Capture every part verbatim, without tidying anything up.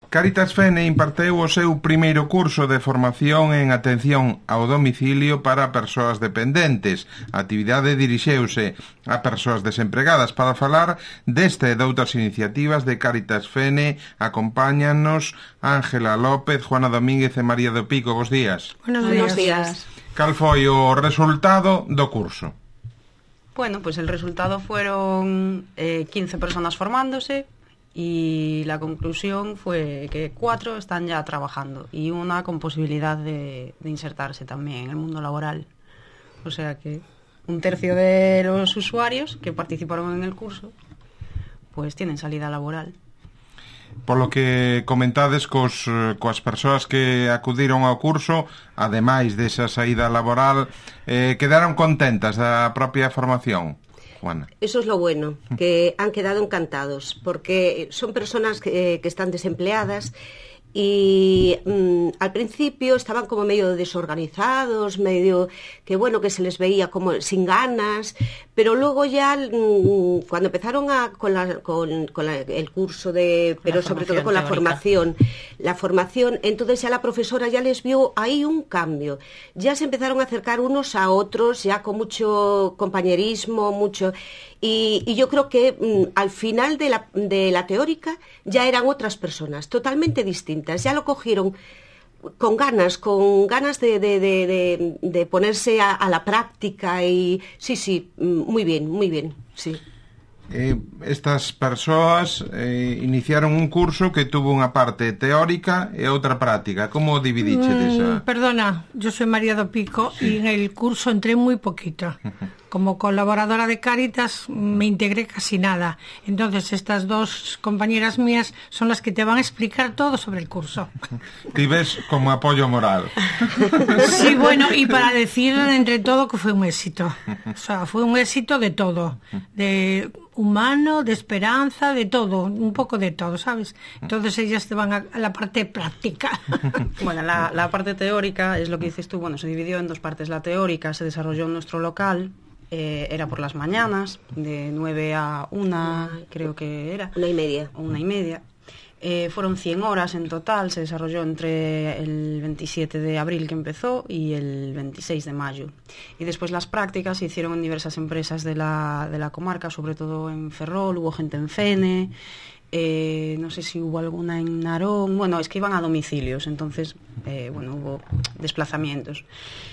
Cáritas Fene imparteu o seu primeiro curso de formación en atención ao domicilio para persoas dependentes. A actividade dirixeuse a persoas desempregadas. Para falar deste e de outras iniciativas de Cáritas Fene, acompáñanos Ángela López, Juana Domínguez e María do Pico. Bos días. Buenos días. Buenos días. Cal foi o resultado do curso? Bueno, pues el resultado fueron eh, quince personas formándose, y la conclusión fue que cuatro están ya trabajando y una con posibilidad de, de insertarse también en el mundo laboral. O sea que un tercio de los usuarios que participaron en el curso pues tienen salida laboral. Por lo que comentades cos, coas persoas que acudiron ao curso, ademais desa saída laboral, eh, quedaron contentas da propia formación. Juana. Eso es lo bueno, que han quedado encantados, porque son personas que, que están desempleadas y mmm, al principio estaban como medio desorganizados, medio que bueno, que se les veía como sin ganas, pero luego ya mmm, cuando empezaron a, con, la, con, con la, el curso de, pero sobre todo con la teórica. formación, la formación, entonces ya la profesora ya les vio ahí un cambio, ya se empezaron a acercar unos a otros, ya con mucho compañerismo, mucho. Y, y yo creo que mmm, al final de la, de la teórica ya eran otras personas, totalmente distintas. Ya lo cogieron con ganas, con ganas de, de, de, de, de ponerse a, a la práctica. Y sí, sí, muy bien, muy bien, sí. Eh, estas persoas eh, iniciaron un curso que tuvo unha parte teórica e outra práctica. Como dividiche desa? Mm, perdona, yo soy María do Pico, sí. Y en el curso entré muy poquito. Como colaboradora de Cáritas me integré casi nada. Entonces estas dos compañeras mías son las que te van a explicar todo sobre el curso. Ti ves como apoyo moral. Sí, bueno, y para decir entre todo que fue un éxito. O sea, fue un éxito de todo. De humano, de esperanza, de todo. Un poco de todo, ¿sabes? Entonces ellas te van a, a la parte práctica. Bueno, la, la parte teórica es lo que dices tú. Bueno, se dividió en dos partes. La teórica se desarrolló en nuestro local. Eh, era por las mañanas, de nueve a una, creo que era. Una y media. Una y media. Eh, fueron cien horas en total, se desarrolló entre el veintisiete de abril que empezó y el veintiséis de mayo. Y después las prácticas se hicieron en diversas empresas de la, de la comarca, sobre todo en Ferrol, hubo gente en Fene, eh, no sé si hubo alguna en Narón. Bueno, es que iban a domicilios, entonces, eh, bueno, hubo desplazamientos.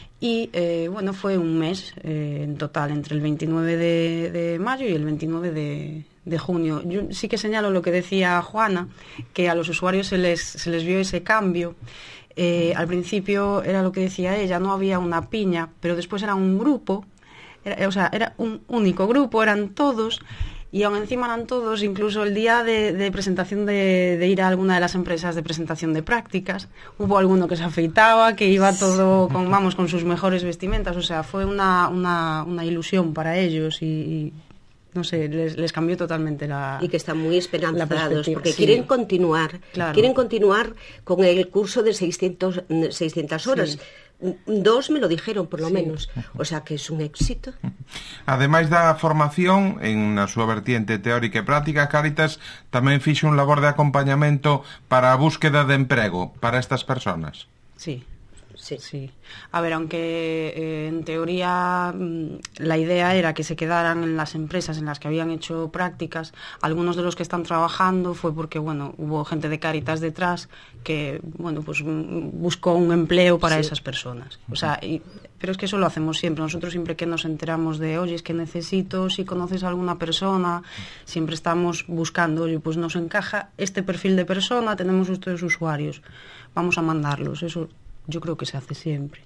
Y eh, bueno, fue un mes eh, en total, entre el veintinueve de, de mayo y el veintinueve de, de junio. Yo sí que señalo lo que decía Juana, que a los usuarios se les, se les vio ese cambio. Eh, al principio era lo que decía ella, no había una piña, pero después era un grupo, era, o sea, era un único grupo, eran todos. Y aún encima eran todos, incluso el día de, de presentación de, de ir a alguna de las empresas de presentación de prácticas, hubo alguno que se afeitaba, que iba todo con, vamos, con sus mejores vestimentas, o sea, fue una, una, una ilusión para ellos y, y no sé, les, les cambió totalmente la y que están muy esperanzados porque sí. quieren continuar, claro. quieren continuar con el curso de seiscientas horas. Sí. Dos me lo dijeron, por lo sí. menos. O sea, que es un éxito. Ademais da formación, en a súa vertiente teórica e práctica, Cáritas tamén fixo un labor de acompañamento para a búsqueda de emprego para estas personas. Sí. Sí. sí. A ver, aunque eh, en teoría la idea era que se quedaran en las empresas en las que habían hecho prácticas, algunos de los que están trabajando fue porque, bueno, hubo gente de Cáritas detrás que, bueno, pues buscó un empleo para sí. esas personas. O sea, y, pero es que eso lo hacemos siempre. Nosotros siempre que nos enteramos de, oye, es que necesito, si conoces a alguna persona, siempre estamos buscando, oye, pues nos encaja este perfil de persona, tenemos estos usuarios, vamos a mandarlos. Eso yo creo que se hace siempre.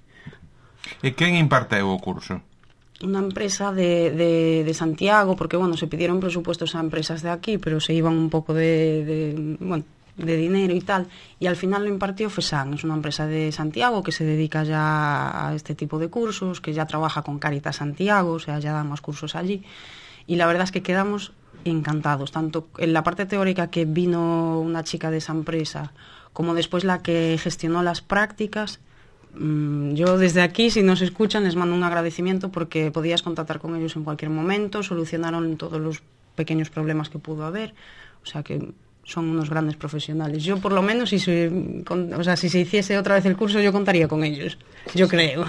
¿Y quién imparteu o curso? Una empresa de, de, de Santiago, porque bueno, se pidieron presupuestos a empresas de aquí, pero se iban un poco de, de, bueno, de dinero y tal, y al final lo impartió FESAN, es una empresa de Santiago que se dedica ya a este tipo de cursos, que ya trabaja con Cáritas Santiago, o sea, ya da más cursos allí, y la verdad es que quedamos encantados, tanto en la parte teórica que vino una chica de esa empresa, como después la que gestionó las prácticas. Yo desde aquí, si nos escuchan, les mando un agradecimiento porque podías contactar con ellos en cualquier momento, solucionaron todos los pequeños problemas que pudo haber, o sea que son unos grandes profesionales. Yo, por lo menos, si se, con, o sea, si se hiciese otra vez el curso, yo contaría con ellos, yo creo.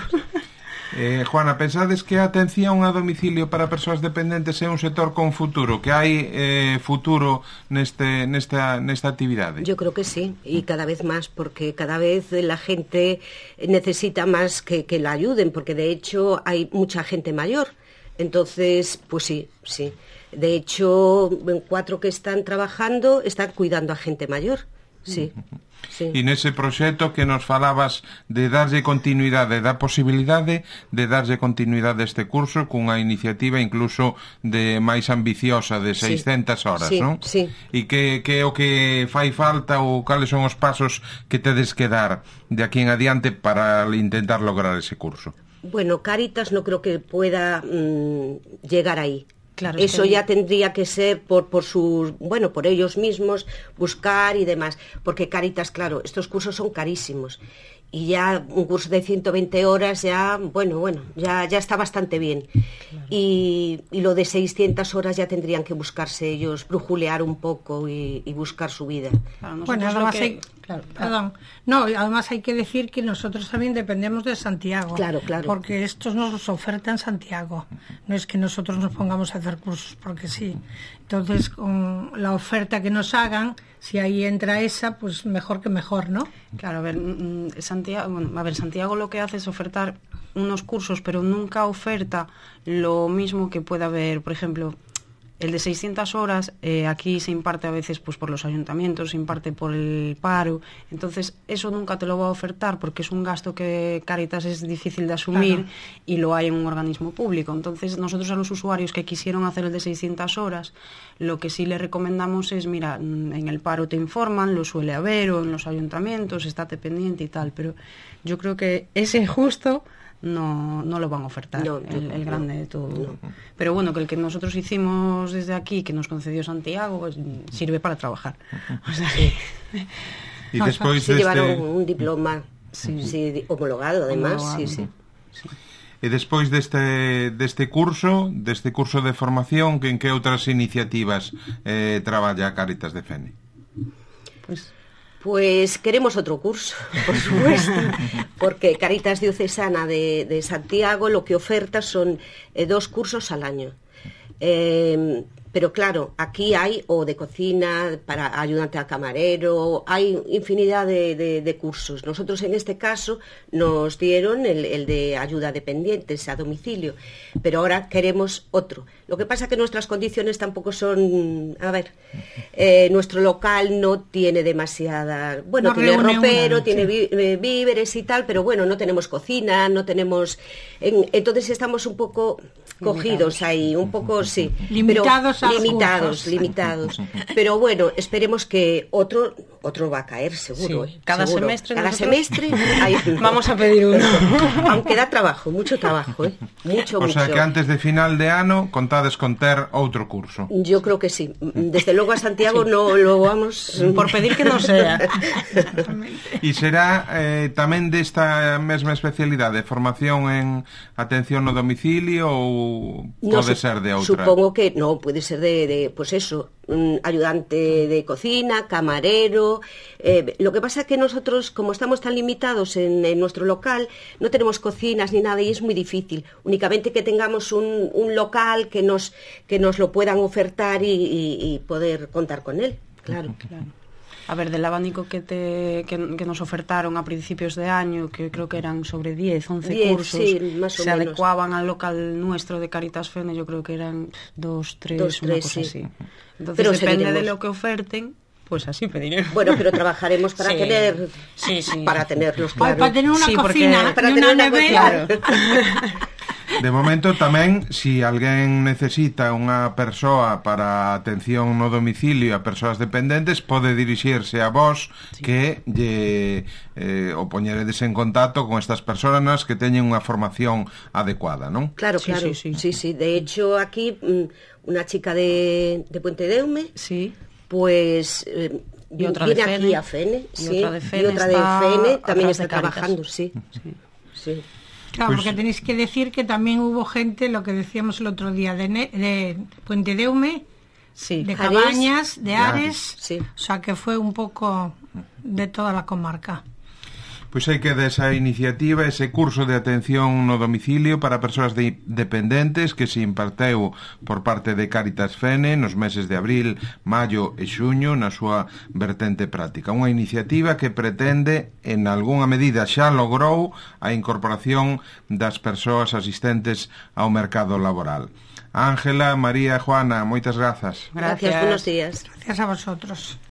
Eh, Juana, pensades que a atención a domicilio para persoas dependentes é un sector con futuro, que hai eh, futuro neste, nesta, nesta actividade? Yo creo que sí, y cada vez más, porque cada vez la gente necesita más que, que la ayuden, porque de hecho hay mucha gente mayor. Entonces, pues sí, sí. De hecho, cuatro que están trabajando están cuidando a gente mayor, sí. Sí. E nese proxecto que nos falabas de darlle continuidade, da posibilidade de darlle continuidade a este curso cunha iniciativa incluso de máis ambiciosa de seiscentas horas, sí, non? Sí. E que, que é o que fai falta ou cales son os pasos que tedes que dar de aquí en adiante para intentar lograr ese curso? Bueno, Cáritas no creo que pueda mmm, llegar ahí. Claro, eso es que... ya tendría que ser por, por sus, bueno, por ellos mismos, buscar y demás, porque Cáritas, claro, estos cursos son carísimos y ya un curso de ciento veinte horas ya, bueno, bueno, ya, ya está bastante bien. Claro. Y, y lo de seiscientas horas ya tendrían que buscarse ellos, brujulear un poco y, y buscar su vida. Claro, bueno, además que... hay... Claro, perdón. No, además hay que decir que nosotros también dependemos de Santiago. Claro, claro. Porque estos nos ofertan Santiago. No es que nosotros nos pongamos a hacer cursos porque sí. Entonces, con la oferta que nos hagan, si ahí entra esa, pues mejor que mejor, ¿no? Claro, a ver, Santiago, bueno, a ver, Santiago lo que hace es ofertar unos cursos, pero nunca oferta lo mismo que pueda haber, por ejemplo, el de seiscientas horas, eh, aquí se imparte a veces pues por los ayuntamientos, se imparte por el paro, entonces eso nunca te lo va a ofertar porque es un gasto que Cáritas es difícil de asumir, claro, y lo hay en un organismo público. Entonces nosotros a los usuarios que quisieron hacer el de seiscientas horas, lo que sí le recomendamos es, mira, en el paro te informan, lo suele haber, o en los ayuntamientos, estate pendiente y tal, pero yo creo que ese justo no, no lo van a ofertar, no, el, el grande de todo. No. Pero bueno, que el que nosotros hicimos desde aquí, que nos concedió Santiago, pues sirve para trabajar. O sea, sí. Y despois sí, deste... llevaron un diploma sí. Sí, homologado, además, homologado. Sí, sí. Sí. E despois deste, deste curso, deste curso de formación, que en que outras iniciativas eh, traballa Cáritas de Fene? Pues... Pues queremos otro curso, por supuesto, porque Cáritas Diocesana de, de Santiago lo que oferta son eh, dos cursos al año. Eh, pero claro, aquí hay o de cocina, para ayudante al camarero, hay infinidad de, de, de cursos. Nosotros en este caso nos dieron el, el de ayuda a dependientes a domicilio, pero ahora queremos otro. Lo que pasa es que nuestras condiciones tampoco son... A ver, eh, nuestro local no tiene demasiada... Bueno, no tiene ropero, una, tiene sí. vi, víveres y tal, pero bueno, no tenemos cocina, no tenemos... En, entonces estamos un poco cogidos limitados. Ahí, un poco, sí. Limitados pero, a Limitados, limitados. Pero bueno, esperemos que otro otro va a caer, seguro. Sí. Cada seguro. semestre... Cada nosotros... semestre... Hay... Vamos a pedir uno. Aunque da trabajo, mucho trabajo, ¿eh? Mucho, o mucho. sea que antes de final de ano contades con ter outro curso. Yo creo que sí. Desde luego a Santiago sí. no lo vamos... Por pedir que no sea. E será eh, tamén desta mesma especialidade, formación en atención no domicilio ou no, pode ser de outra? Supongo que no, puede ser de, de pues eso, um, ayudante de cocina, camarero... Eh, lo que pasa es que nosotros, como estamos tan limitados en, en nuestro local, no tenemos cocinas ni nada y es muy difícil. Únicamente que tengamos un, un local que nos, que nos lo puedan ofertar y, y, y poder contar con él, claro. Claro. A ver, del abanico que, te, que, que nos ofertaron a principios de año, que creo que eran sobre diez, once cursos, sí, más o se menos. Adecuaban al local nuestro de Cáritas Fene, yo creo que eran dos, tres, dos, una tres, cosa sí. así. Entonces, pero depende seguiremos. de lo que oferten, pues así pediremos. Bueno, pero trabajaremos para sí. tener sí, sí. para tenerlos, claro. Para tener una sí, cocina, para y tener una una nevera. De momento tamén, si alguén necesita unha persoa para atención no domicilio a persoas dependentes, pode dirixirse a vos sí. que lle eh, o poñeredes en contacto con estas persoas que teñen unha formación adecuada, non? Claro, sí, claro, sí, sí. sí, sí. De hecho, aquí una chica de, de Puente Deume, sí. pues... Eh, y otra viene de Fene, aquí a Fene, y sí, otra de Fene, y otra de Fene también está de trabajando, sí, sí. sí. Claro, pues, porque tenéis que decir que también hubo gente, lo que decíamos el otro día, de, ne- de Puente Deume, Sí. de Cabañas, de Ares, sí. O sea que fue un poco de toda la comarca. Pois hai que desa iniciativa, ese curso de atención no domicilio para persoas de dependentes que se imparteu por parte de Cáritas Fene nos meses de abril, maio e xuño na súa vertente práctica. Unha iniciativa que pretende, en algunha medida xa logrou, a incorporación das persoas asistentes ao mercado laboral. Ángela, María, Juana, moitas grazas. Gracias, buenos días. Gracias a vosotros.